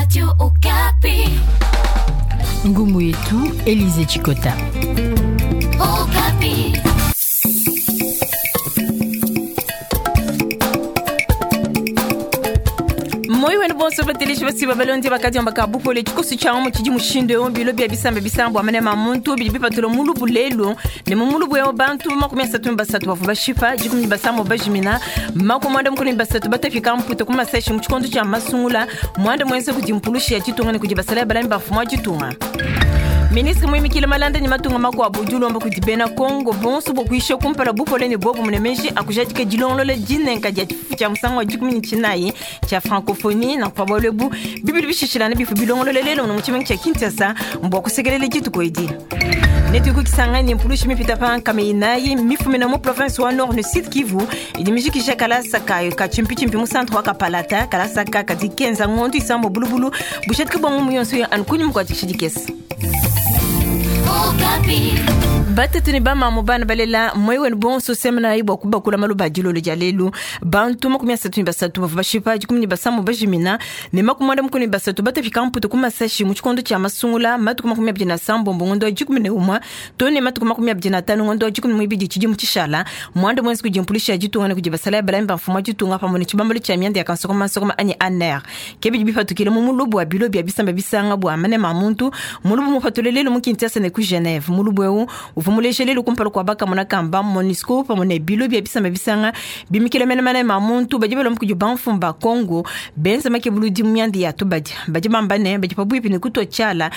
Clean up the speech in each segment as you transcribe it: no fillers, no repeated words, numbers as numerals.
Radio Okapi. Ngumu yetu Elize Chikota. Okapi. Moi wenu bonso batelishi basi babalondi bakati ambaka bupole chikosi cha omo chiji mushindo ombilo bya bisambe bisambo amane mamuntu bilibi patolo mulu bulelo ne mulu bwe bantu makumya satu mbasatu bafu bashifa jikumi basamo bajimina makomanda mukuni basatu batafika mputo kuma seshi mchikondo cha masungula mwanda mwense kujimpulushi ya chitunga ne kujibasala balani bafu mwa chitunga. Ministre mwimikile malanda ni matunga makwa bujulo mba kutibena Kongo bonso bokuisha kumpala bupole ni bobu munemeji akujajike jilonlo le jinenka ja chifucha musango jikumi chinayi cha francophonie na kwa bolebu bibili bishishilana bifu bilonlo lelelo muchimengi cha Kinshasa mbo kusegelele jitu koidi netuku kisangani mpulushi mipita pa kame inayi mifumena mu province wa Nord ne Sud Kivu idimiji kisha kala saka ka chimpi mu centre wa Kapalata kala saka kati kenza ngondu isambo bulubulu bushatka bomu muyonso ya ankuni mkwa tishidikesi Batetuni bama mubana balela mwewe bonso semna ibo kubakula maluba jilo le jalelu bantu makumya satuni basatu bafashipa jikumni basamu bajimina ne makumanda mukuni basatu batafika mputo kuma sashi muchikondo cha masungula matu makumya bjina sambo mbongondo jikumni ne umwa tone matu makumya bjina tanu ngondo jikumni mwibidi chiji muchishala mwanda mwensi kujimpulisha jitunga ne kujibasala balamba mfuma jitunga pamone chibambole cha myande yakasokoma sokoma anye aner kebi bifatu kile mumulubu wa bilo bya bisamba bisanga bwa mane mamuntu mulubu mufatolelelo mukintiasa ne ku Genève mulubu eu uvumuleshele lukumpalo kwa baka monakamba monisco pamone bilo bya bisamba bisanga bimikile mene mamuntu bajibelo mukujubamfumba Kongo benza make buludi myandi ya tubaje bajibambane bajipabuipi ni kuto chala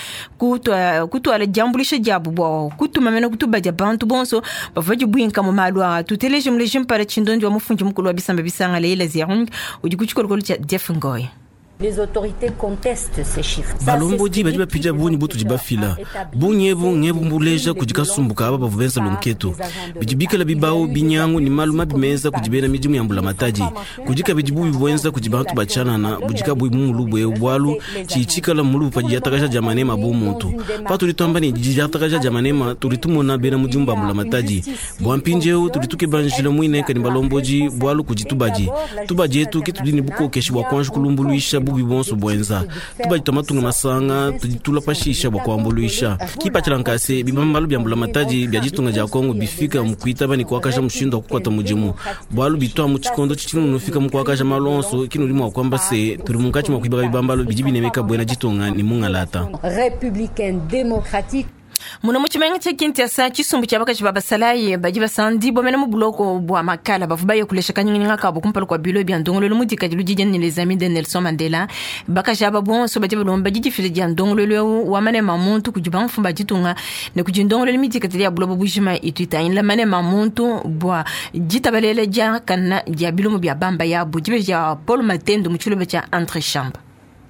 kuto ala jambulisha jabu bo kuto mamena kutubaje bantu bonso bavaji buinka mu malwa tuteleje mleje mpara chindondi wa mufunji mukulu wa bisamba bisanga leila zirung ujikuchikolo cha Jeff Ngoy. Les autorités contestent ces chiffres. Balomboji bajiba pija buni butu jibafila. Bunyevu ngebu mbuleja kujikasumbuka aba bavuvensa lonketo. Bijibika la bibao binyangu ni maluma bimeza kujibena mijimu ya mbula mataji. Kujika bijibu bibuenza kujibantu bachana na bujika bui mulubu ya ubwalu chichika la mulubu pajiyatakasha jamanema bu muntu. Patu lituamba ni jiyatakasha jamanema tulitumona bena mujimba mbula mataji. Buampinjeo tulituke banjila muine kani balomboji bwalu kujitubaji. Tubaji etu kitudini buko keshi wakwanshu kulumbuluisha bubi bonso bwenza tuba tomatunga masanga tula pashisha bakwambuluisha kipa chalankase bibambalu byambula mataji byajitunga ja Kongo bifika mukwita bani kwakasha mushindo kukwata mujimu bwalu bitwa mu chikondo chitinu nufika mukwakasha malonso kinu limo kwamba se turi munkachi makwiba bibambalu bijibinemeka bwena jitunga ni mungalata républicaine démocratique. Muna muchimenga cha Kinshasa chisumbu cha bakaji babasalaye bajiba sandi bomena mu buloko bwa makala bavubaye kulesha kanyinga kabo kumpalo kwa bilo bya ndongolo mudika dilujije ni les amis de Nelson Mandela bakaji ababonso bajiba lomba jijifile bya ndongolo wa mane mamuntu kujiba mfumba jitunga ne kujindongolo limidika tilia bulobo bujima itwita inla mane mamuntu bwa jitabalele ja kana ja bilo mu bya bamba ya bujibe ja Paul Matendo muchulo cha entre chambre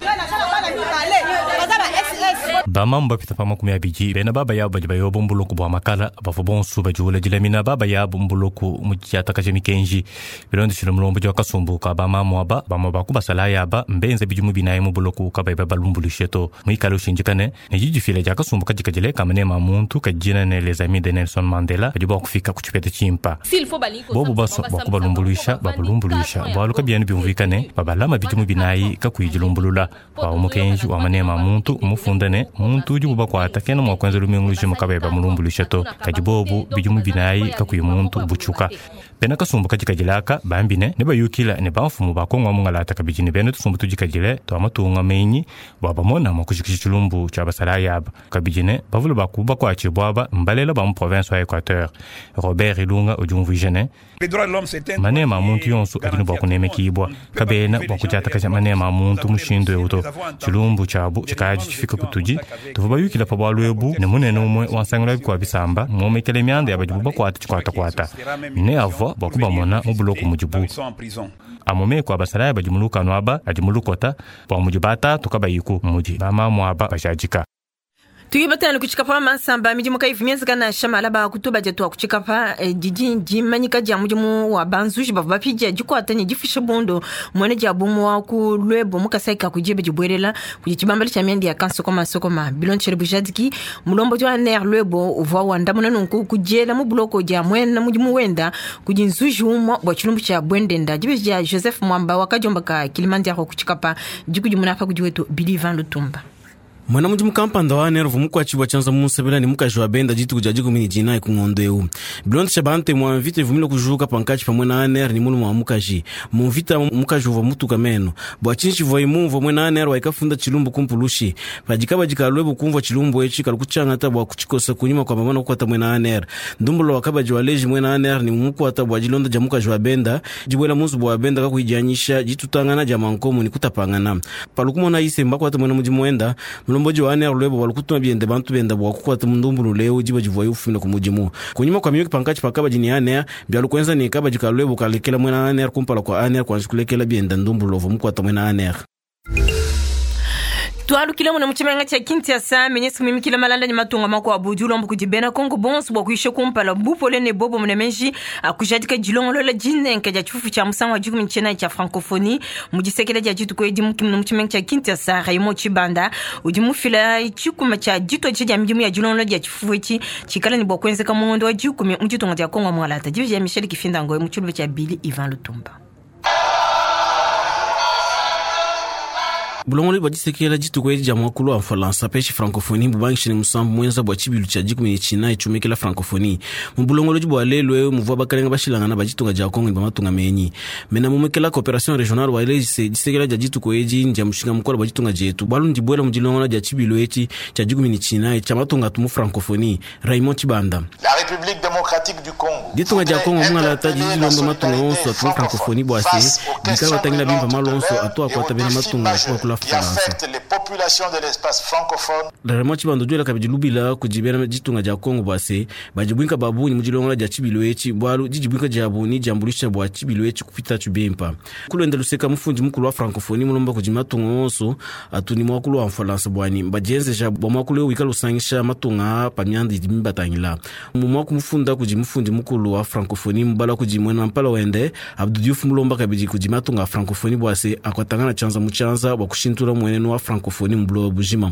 Bama mbapita pama kumya biji bena baba ya bajiba yobo mbuluku bwa makala abafu bonsu bajula jilamina baba ya mbuluku mujata kajemi kenji bilondi shilomlombo jwa kasumbuka bama mwaba bama bakuba salaya ba mbenze bijumu binaye mbuluku kabaiba balumbululisheto mwikalo shinjikane nejiji file jaka sumbuka jikajile kamane mamuntu kajina ne les amis de Nelson Mandela bajiba kufika kuchipete chimpa bobu baso bakuba lumbuluisha babulumbuluisha baluka biani bimvikane babalama bijumu binaye kakuijilumbulula ba umukenji wa mane mamuntu umufundane muntu jubu bakwata kena mwakwenza lumengulushi mukabeba mulumbulishato kajibobu bijumu binayi kakuyi muntu buchuka bena kasumbuka jikajilaka bambine ne bayukila ne bamfumu bakongwa mungalata kabijini bene tusumbu tujikajile to amatunga menyi baba mona makushikishulumbu cha basalayaba kabijine bavulu bakuba kwa chibwaba mbalela ba mu province wa Equateur Robert Ilunga ojumvijene manema muntu yonsu akinu bakuneme kibwa kabena bakujata kaja manema muntu mushindo yuto chilumbu chabu chikaji chifika kutuji tuvubayukila pa balwebu ne munene umwe wansangula kwa bisamba mwomekele myanda yabajibu bakwata kwata ne avo bakuba mona mubuloku mujibu amome kwa basaraya bajimuluka nwaba ajimulukota pa mujibata tukabayiku muji bama mwaba bashajika tukibatana kuchikapa masamba miji mukaifu miezi kana shama laba kutuba jetu kuchikapa jiji manyika ja mujimu wa banzushi bavu bapija jiko atanye jifisha bondo mwene jabumu wa kulwebo mukasaika kujibe jibwerela kujichibambali cha mendi ya kanso koma sokoma bilon chiribu jadiki mulombo jwa ner lwebo uva wanda munanunku kujela mubuloko ja mwene mujimu wenda kujinzushi umwa wachilumbu cha bwendenda jibe ja Joseph Mwamba wakajomba ka Kilimanjaro kuchikapa jiku jimunapa kujiwetu Bilivan Lutumba. Mwana mujimu kampanda wa nervu muku achibwa chanza musebela ni muka benda jitu kujajiku mini jina ikungondoeu. Bilonte chabante muanvite vumilo kujuka pankachi pa mwena aner ni mulu muamukaji. Muanvita mukajuva mutu kameno. Bwachinchi voimuvo mwena aner waikafunda chilumbu kumpulushi. Pajikaba jikalwebu kumvo chilumbu echi kalukuchanga tabwa kuchikosa kunyuma kwa mamano kwa ta mwena aner. Ndumbulo wakaba jiwaleji mwena aner ni muku atabwa jilonda jamuka benda. Jibwela muzu bwa benda kakuhijianyisha jitu tangana jamankomu ni kutapangana. Palukumona ise mbako ata mwena mujimu wenda. Mlomboji wa aner lwebo walukutuma biende bantu benda bwakukwata mundumbulu leo jiba jivoye ufumina kumujimu. Kunyuma kwa miyoki pankachi pakaba jini aner, bialukwenza ni kaba jika lwebo kalekela mwena aner kumpala kwa aner kwa nsikulekela biende ndumbulu lovo mkwata mwena aner. Tualu kila mwana mchimenga cha Kinshasa menyesi mimikila malanda ni matunga mako abujulu mbu kujibena Kongo bonsu bwa kuisha kumpala bupole ne bobo mnemenji akujadika jilongo la jine nkaja chufu cha musangwa juku mchena cha francophonie mujisekela ja jitu kwedi mchimenga cha Kinshasa Raymond Chibanda ujimufila chikuma cha jitu cha mjimu ya jilongo la chufu echi chikala ni bwa kwenze kama ngondo wa jiku mjitonga ja Kongo mwalata jivu ya Michel Kifinda ngoe mchulube cha Billy Ivan Lutumba. Bulongoli bajisekela jitu kwa ejija mwakulu wa Mfalansa peshi francophonie mbubangishi ni musambu mwenza bwa chibilu cha jiku mwenye china ichumekela francophonie. Mbulongoli jibu walelwe mvua bakalenga bashilangana bajitunga ja Kongo mbamatunga menyi. Mena mumekela coopération régionale wa jisekela ja jitu kwa eji nja mshinga mkola bajitunga jetu. Balu njibwela mjilongona ja chibilu echi cha jiku mwenye china ichamatunga tumu francophonie. Raymond Chibanda. La République démocratique du Congo. Jitunga ja Kongo mwenga lata jijilondo matunga onso atumu francophonie bwase. Bikawa tangila bimpa malonso atuwa kwa tabena matunga kwa qui affecte les populations de l'espace francophone. Raymond Chibanda jwela kabijilubila kujibena jitunga ja Kongo bwase bajibwinka babuni mujilongola ja chibilo echi bwalu jijibwinka jabuni jambulisha bwa chibilo echi kupita chubempa kulwenda luseka mufunji mukulu wa francophonie mulomba kujimatunga onso atuni mwakulu wa Mfalansa bwani bajenze ja bwa mwakulu wikalo sangisha matunga pamyandi jimbatangila mumwaku mufunda kujimufunji mukulu wa francophonie mbala kujimwena mpala wende Abdou Diouf mulomba kabiji kujimatunga francophonie bwase akwatangana chanza muchanza wa kushintura mweneno wa francophonie mblo bujima.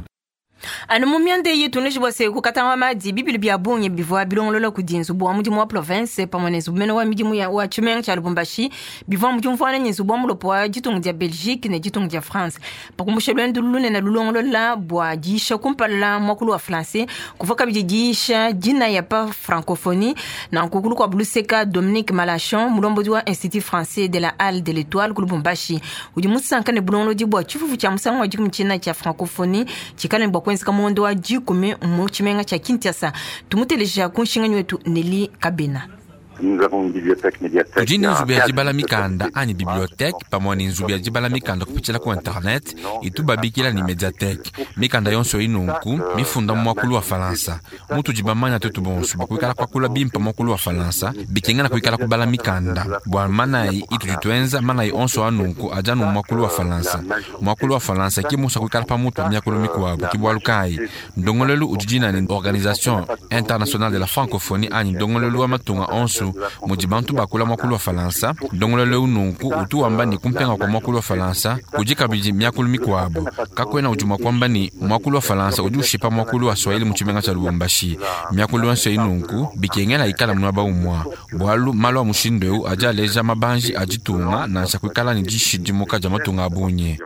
Anu mumiande yetu nishibwa se kukatanga madi bibili bia bonye bivwa bilongolola kudinzu bwa mujimu wa province pamonezu bumeno wa mijimu ya wa Chimenga cha Lubumbashi bivwa mujimu mfwana nyezu bwa mulopo wa jitungu dia Belgique ne jitungu dia France pakumbushe lwendu lune na lulongolola bwa jisha kumpala mwakulu wa français kufaka bijijisha jina ya pa francophonie na kukulu kwa bluseka Dominique Malachon mulombo wa Institut Français de la Halle de l'Étoile ku Lubumbashi ujimu sankane bulongolo jibwa chifufu cha musangwa wa jiku mchina cha francophonie chikale mbwa kwenzi kama ondo wa jikume mchimenga cha Kinshasa tumuteleja kunshinga wetu Nelly Kabena. Nous avons une bibliothèque médiathèque. Kujini nzubi ya jibala mikanda ani bibliothèque pamwani nzubi ya jibala mikanda kupichila ku internet itu babikila ni mediathèque mikanda yonso inunku mifunda mwakulu wa Falansa mutu jibamanya tetu bonsu bakuikala kwa kula bimpa mwakulu wa Falansa bikengana kuikala kubala mikanda bwa manai itu jutwenza manai onso anunku ajanu mwakulu wa Falansa mwakulu wa Falansa kimusa kuikala pa mutu myakulu mikuwabu kibwalukai ndongolelu ujijina ni Organisation Internationale de la Francophonie ani ndongolelu wa matunga onso mujibantu bakula mwakulu wa Falansa ndongolelo ununku utu wambani kumpenga kwa mwakulu wa Falansa kujika biji myakulu mikuwabu kakwena ujuma kwamba ni mwakulu wa Falansa ujushipa mwakulu wa Swahili mchimenga cha Lubumbashi myakulu wanso inunku bikengela ikala mwaba umwa bwalu malo wa mushindweu aja leja mabanji ajitunga na shakwikala ni jishi jimuka jamatunga abunye.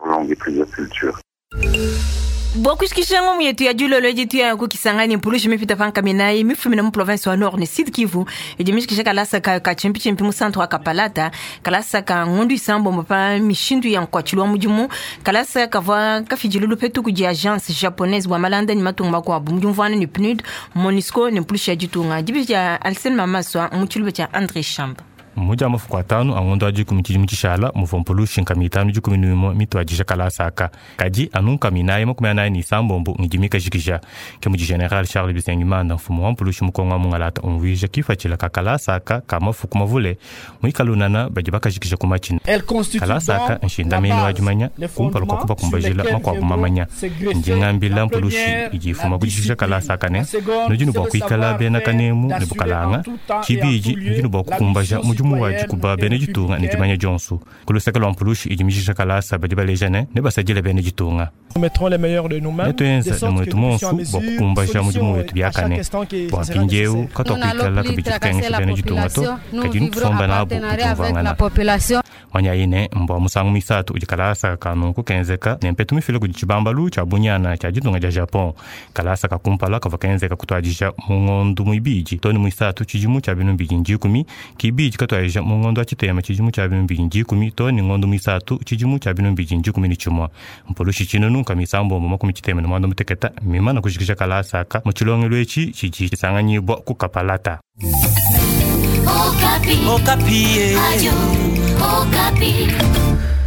Bokushikishango mwetu ya julo loje tu ya kukisangani mpulushi mipita fanka minayi mifumina mu province wa Nord ne Sud Kivu ejimishikisha kalasa ka chimpi mu centre wa Kapalata kalasa ka ngondu isambo mpa mishindu ya nkwachilwa mujimu kalasa kava kafijilulu petu kuji agence japonaise wa malanda ni matunga kwa bumjumvana ni PNUD MONUSCO ne mpulushi ya jitunga jibija Alsen Mamaswa mchulube cha André Chambre. muja mafuku atanu angondo ajiku michishala mufompulu shinka mitanu juku minuimo mitu ajisha kala saka kaji anunka minaye makumana ni sambombo ngijimika jikija kemuji General Charles Bisengimana mfumo wampulu shimukonga mungalata onwija kifachila kakala saka kama fuku mavule muikalunana bajibaka jikija kumachina kala saka nshinda meno ajumanya kumpalo kwa kuba kumbajila makwa kumamanya njingambila mpulushi ijifuma kujikija kala saka ne nujinu bwa kuikala bena kanemu ne bukalanga kibiji nujinu bwa kukumbaja mujumu waji kuba bene jitunga ne jimanya jonsu kulusaka lompulushi ijimijisha kala saba dibalejane ne basajile bene jitunga mettrons les meilleurs de nous-mêmes netuenza nemwetumonsu bokukumbaja mujumu wetu byakane bwampinjeu katwakuikala kabijikengesa bene jitunga to kajinu tufomba nabo kutumvangana wanyaine mbwa musangu misatu ujikalasa kanunku kenzeka nempetu mifile kujichibambalu cha bunyana cha jitunga ja Japon kalasa kakumpala kavakenzeka kutwajisha mungondu muibiji toni muisatu chijimu cha binu mbiji njikumi kibiji katwajisha mungondu achitema chijimu cha binu mbiji njikumi toni ngondu muisatu chijimu cha binu mbiji njikumi ni chumwa mpulushi chinunu kamisambo makumi chitema numando muteketa mimana kushikisha kalasa ka muchilongelwechi chiji chisanganyibwa kukapalata Okapi. Okapi.